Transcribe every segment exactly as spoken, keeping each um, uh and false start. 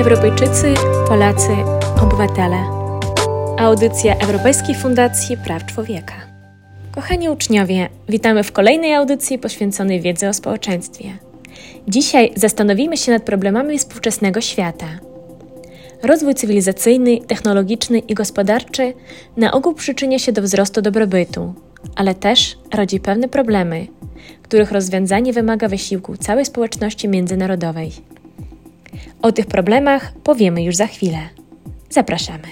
Europejczycy, Polacy, obywatele. Audycja Europejskiej Fundacji Praw Człowieka. Kochani uczniowie, witamy w kolejnej audycji poświęconej wiedzy o społeczeństwie. Dzisiaj zastanowimy się nad problemami współczesnego świata. Rozwój cywilizacyjny, technologiczny i gospodarczy na ogół przyczynia się do wzrostu dobrobytu, ale też rodzi pewne problemy, których rozwiązanie wymaga wysiłku całej społeczności międzynarodowej. O tych problemach powiemy już za chwilę. Zapraszamy.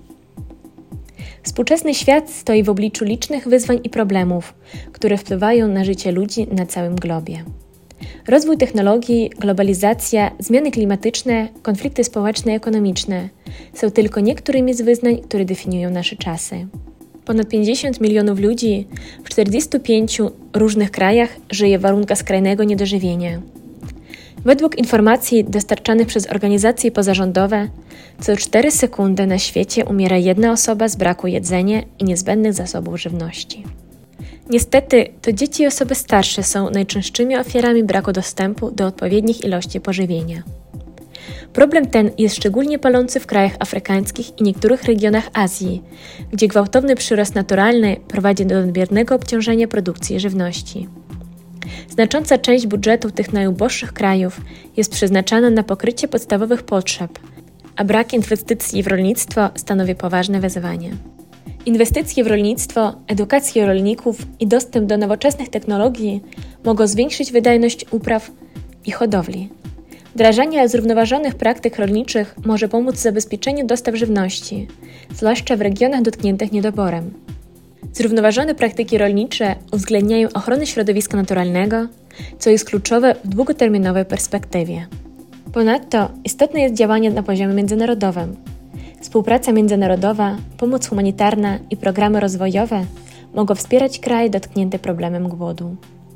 Współczesny świat stoi w obliczu licznych wyzwań i problemów, które wpływają na życie ludzi na całym globie. Rozwój technologii, globalizacja, zmiany klimatyczne, konflikty społeczne i ekonomiczne są tylko niektórymi z wyzwań, które definiują nasze czasy. Ponad pięćdziesiąt milionów ludzi w czterdziestu pięciu różnych krajach żyje w warunkach skrajnego niedożywienia. Według informacji dostarczanych przez organizacje pozarządowe, co cztery sekundy na świecie umiera jedna osoba z braku jedzenia i niezbędnych zasobów żywności. Niestety, to dzieci i osoby starsze są najczęstszymi ofiarami braku dostępu do odpowiednich ilości pożywienia. Problem ten jest szczególnie palący w krajach afrykańskich i niektórych regionach Azji, gdzie gwałtowny przyrost naturalny prowadzi do nadmiernego obciążenia produkcji żywności. Znacząca część budżetu tych najuboższych krajów jest przeznaczana na pokrycie podstawowych potrzeb, a brak inwestycji w rolnictwo stanowi poważne wyzwanie. Inwestycje w rolnictwo, edukację rolników i dostęp do nowoczesnych technologii mogą zwiększyć wydajność upraw i hodowli. Wdrażanie zrównoważonych praktyk rolniczych może pomóc w zabezpieczeniu dostaw żywności, zwłaszcza w regionach dotkniętych niedoborem. Zrównoważone praktyki rolnicze uwzględniają ochronę środowiska naturalnego, co jest kluczowe w długoterminowej perspektywie. Ponadto istotne jest działanie na poziomie międzynarodowym. Współpraca międzynarodowa, pomoc humanitarna i programy rozwojowe mogą wspierać kraje dotknięte problemem głodu.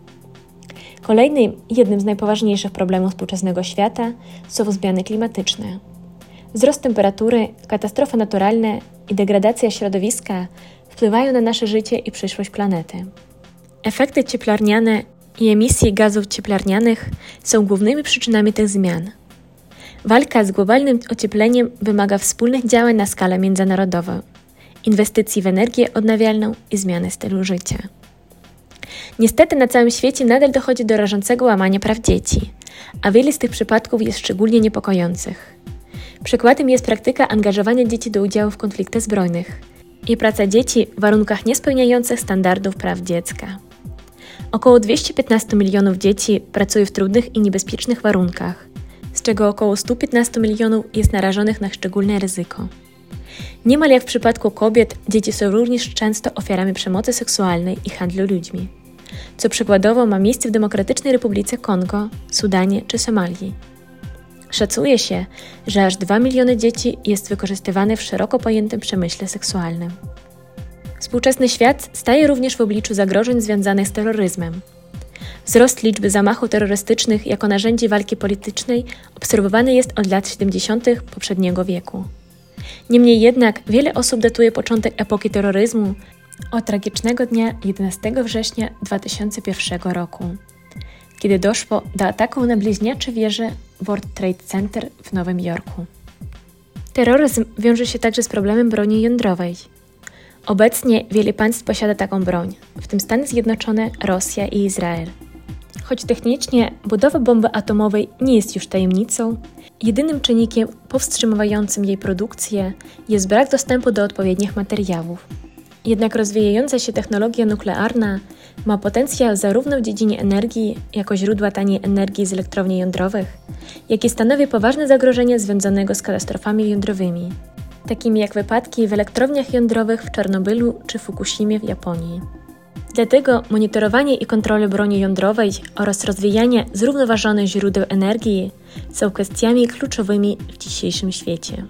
Kolejnym i jednym z najpoważniejszych problemów współczesnego świata są zmiany klimatyczne. Wzrost temperatury, katastrofy naturalne i degradacja środowiska wpływają na nasze życie i przyszłość planety. Efekty cieplarniane i emisje gazów cieplarnianych są głównymi przyczynami tych zmian. Walka z globalnym ociepleniem wymaga wspólnych działań na skalę międzynarodową, inwestycji w energię odnawialną i zmiany stylu życia. Niestety na całym świecie nadal dochodzi do rażącego łamania praw dzieci, a wiele z tych przypadków jest szczególnie niepokojących. Przykładem jest praktyka angażowania dzieci do udziału w konfliktach zbrojnych i praca dzieci w warunkach niespełniających standardów praw dziecka. Około dwieście piętnaście milionów dzieci pracuje w trudnych i niebezpiecznych warunkach, z czego około sto piętnaście milionów jest narażonych na szczególne ryzyko. Niemal jak w przypadku kobiet, dzieci są również często ofiarami przemocy seksualnej i handlu ludźmi, co przykładowo ma miejsce w Demokratycznej Republice Kongo, Sudanie czy Somalii. Szacuje się, że aż dwa miliony dzieci jest wykorzystywane w szeroko pojętym przemyśle seksualnym. Współczesny świat staje również w obliczu zagrożeń związanych z terroryzmem. Wzrost liczby zamachów terrorystycznych jako narzędzi walki politycznej obserwowany jest od lat siedemdziesiątych poprzedniego wieku. Niemniej jednak wiele osób datuje początek epoki terroryzmu od tragicznego dnia jedenastego września dwa tysiące pierwszego roku, kiedy doszło do ataku na bliźniacze wieże World Trade Center w Nowym Jorku. Terroryzm wiąże się także z problemem broni jądrowej. Obecnie wiele państw posiada taką broń, w tym Stany Zjednoczone, Rosja i Izrael. Choć technicznie budowa bomby atomowej nie jest już tajemnicą, jedynym czynnikiem powstrzymywającym jej produkcję jest brak dostępu do odpowiednich materiałów. Jednak rozwijająca się technologia nuklearna ma potencjał zarówno w dziedzinie energii jako źródła taniej energii z elektrowni jądrowych, jak i stanowi poważne zagrożenie związanego z katastrofami jądrowymi, takimi jak wypadki w elektrowniach jądrowych w Czarnobylu czy Fukushimie w Japonii. Dlatego monitorowanie i kontrola broni jądrowej oraz rozwijanie zrównoważonych źródeł energii są kwestiami kluczowymi w dzisiejszym świecie.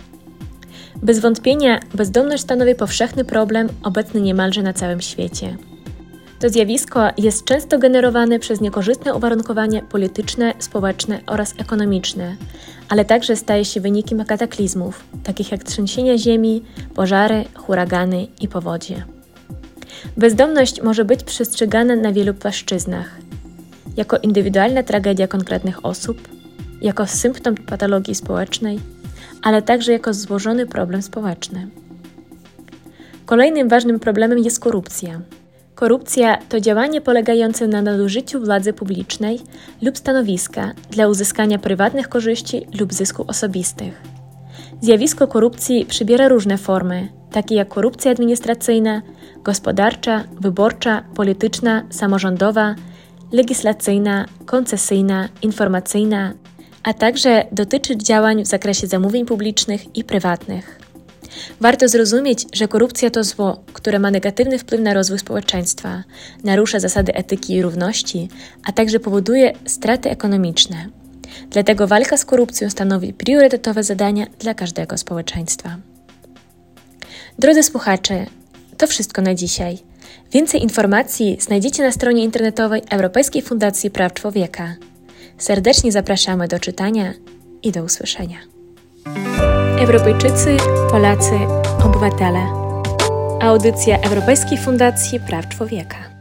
Bez wątpienia bezdomność stanowi powszechny problem obecny niemalże na całym świecie. To zjawisko jest często generowane przez niekorzystne uwarunkowania polityczne, społeczne oraz ekonomiczne, ale także staje się wynikiem kataklizmów, takich jak trzęsienia ziemi, pożary, huragany i powodzie. Bezdomność może być przestrzegana na wielu płaszczyznach. Jako indywidualna tragedia konkretnych osób, jako symptom patologii społecznej, ale także jako złożony problem społeczny. Kolejnym ważnym problemem jest korupcja. Korupcja to działanie polegające na nadużyciu władzy publicznej lub stanowiska dla uzyskania prywatnych korzyści lub zysku osobistych. Zjawisko korupcji przybiera różne formy, takie jak korupcja administracyjna, gospodarcza, wyborcza, polityczna, samorządowa, legislacyjna, koncesyjna, informacyjna, a także dotyczy działań w zakresie zamówień publicznych i prywatnych. Warto zrozumieć, że korupcja to zło, które ma negatywny wpływ na rozwój społeczeństwa, narusza zasady etyki i równości, a także powoduje straty ekonomiczne. Dlatego walka z korupcją stanowi priorytetowe zadanie dla każdego społeczeństwa. Drodzy słuchacze, to wszystko na dzisiaj. Więcej informacji znajdziecie na stronie internetowej Europejskiej Fundacji Praw Człowieka. Serdecznie zapraszamy do czytania i do usłyszenia. Europejczycy, Polacy, obywatele. Audycja Europejskiej Fundacji Praw Człowieka.